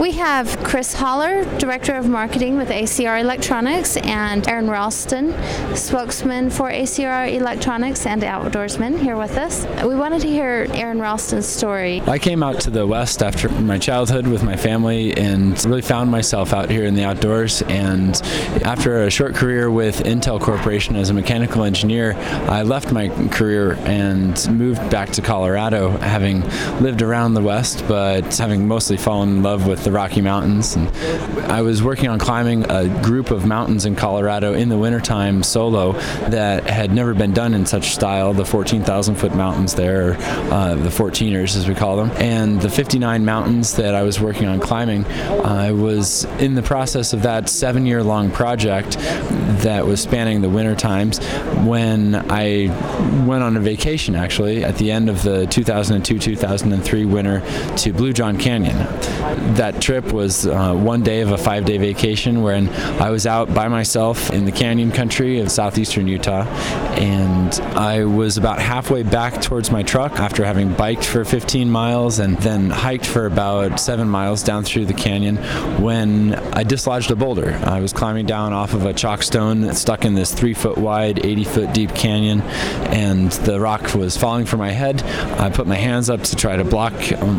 We have Chris Holler, Director of Marketing with ACR Electronics, and Aaron Ralston, spokesman for ACR Electronics and Outdoorsman, here with us. We wanted to hear Aaron Ralston's story. I came out to the West after my childhood with my family and really found myself out here in the outdoors. And after a short career with Intel Corporation as a mechanical engineer, I left my career and moved back to Colorado, having lived around the West, but having mostly fallen in love with the Rocky Mountains. And I was working on climbing a group of mountains in Colorado in the wintertime solo that had never been done in such style, the 14,000-foot mountains there, the 14ers as we call them. And the 59 mountains that I was working on climbing, I was in the process of that 7-year-long project that was spanning the winter times when I went on a vacation, actually, at the end of the 2002-2003 winter to Blue John Canyon. That trip was one day of a 5-day vacation when I was out by myself in the canyon country of southeastern Utah, and I was about halfway back towards my truck after having biked for 15 miles and then hiked for about 7 miles down through the canyon when I dislodged a boulder. I was climbing down off of a chalk stone stuck in this 3-foot wide, 80-foot deep canyon, and the rock was falling for my head. I put my hands up to try to block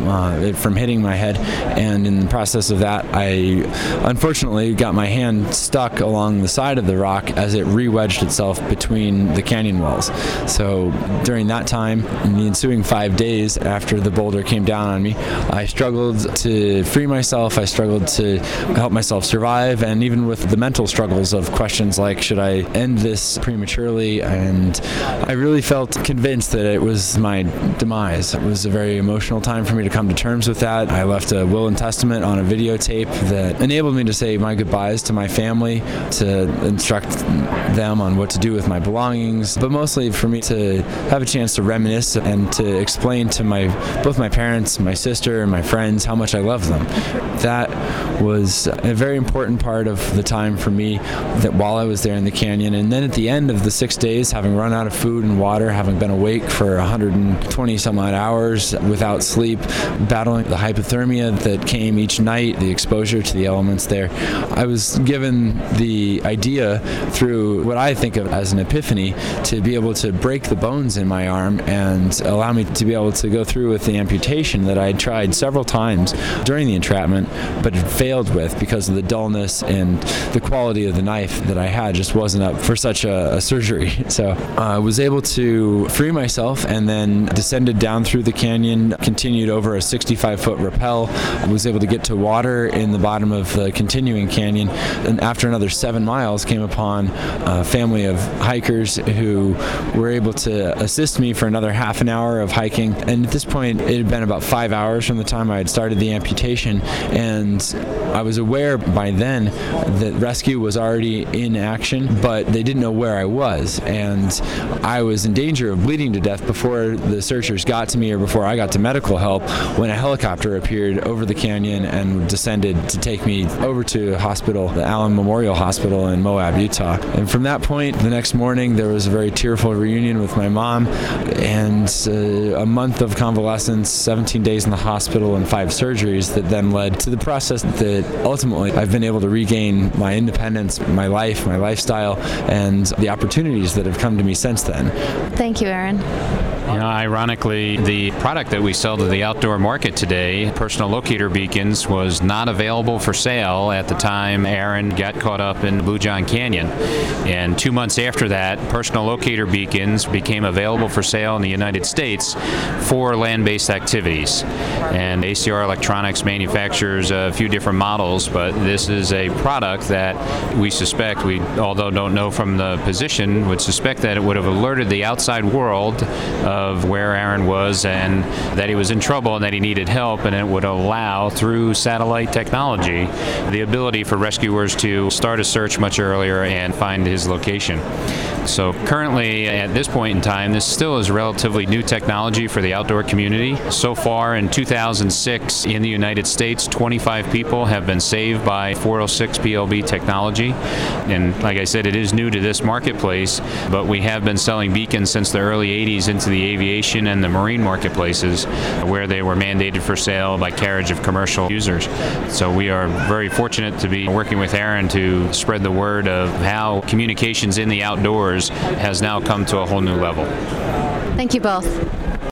it from hitting my head, and in the process of that, I unfortunately got my hand stuck along the side of the rock as it re-wedged itself between the canyon walls. So during that time, in the ensuing 5 days after the boulder came down on me, I struggled to free myself, I struggled to help myself survive, and even with the mental struggles of questions like, should I end this prematurely? And I really felt convinced that it was my demise. It was a very emotional time for me to come to terms with that. I left a will and testament on a videotape that enabled me to say my goodbyes to my family, to instruct them on what to do with my belongings, but mostly for me to have a chance to reminisce and to explain to both my parents, my sister, and my friends how much I love them. That was a very important part of the time for me, that while I was there in the canyon. And then at the end of the 6 days, having run out of food and water, having been awake for 120 some odd hours without sleep, battling the hypothermia that came each night, the exposure to the elements there, I was given the idea through what I think of as an epiphany to be able to break the bones in my arm and allow me to be able to go through with the amputation that I had tried several times during the entrapment, but had failed with because of the dullness and the quality of the knife that I had just wasn't up for such a surgery. So I was able to free myself and then descended down through the canyon, continued over a 65-foot rappel, was able to get to water in the bottom of the continuing canyon, and after another 7 miles came upon a family of hikers who were able to assist me for another half an hour of hiking. And at this point, it had been about 5 hours from the time I had started the amputation, and I was aware by then that rescue was already in action, but they didn't know where I was, and I was in danger of bleeding to death before the searchers got to me or before I got to medical help when a helicopter appeared over the canyon and descended to take me over to a hospital, the Allen Memorial Hospital in Moab, Utah. And from that point, the next morning, there was a very tearful reunion with my mom, and a month of convalescence, 17 days in the hospital, and 5 surgeries that then led to the process that ultimately I've been able to regain my independence, my life, my lifestyle, and the opportunities that have come to me since then. Thank you, Aaron. You know, ironically, the product that we sell to the outdoor market today, personal locator beacons, was not available for sale at the time Aaron got caught up in Blue John Canyon. And 2 months after that, personal locator beacons became available for sale in the United States for land-based activities. And ACR Electronics manufactures a few different models, but this is a product that we suspect, although don't know from the position, would suspect that it would have alerted the outside world of where Aaron was and that he was in trouble and that he needed help, and it would allow, through satellite technology, the ability for rescuers to start a search much earlier and find his location. So currently, at this point in time, this still is relatively new technology for the outdoor community. So far in 2006 in the United States, 25 people have been saved by 406 PLB technology. And like I said, it is new to this marketplace, but we have been selling beacons since the early 80s into the aviation and the marine marketplaces where they were mandated for sale by carriage of commercial users. So we are very fortunate to be working with Aaron to spread the word of how communications in the outdoors has now come to a whole new level. Thank you both.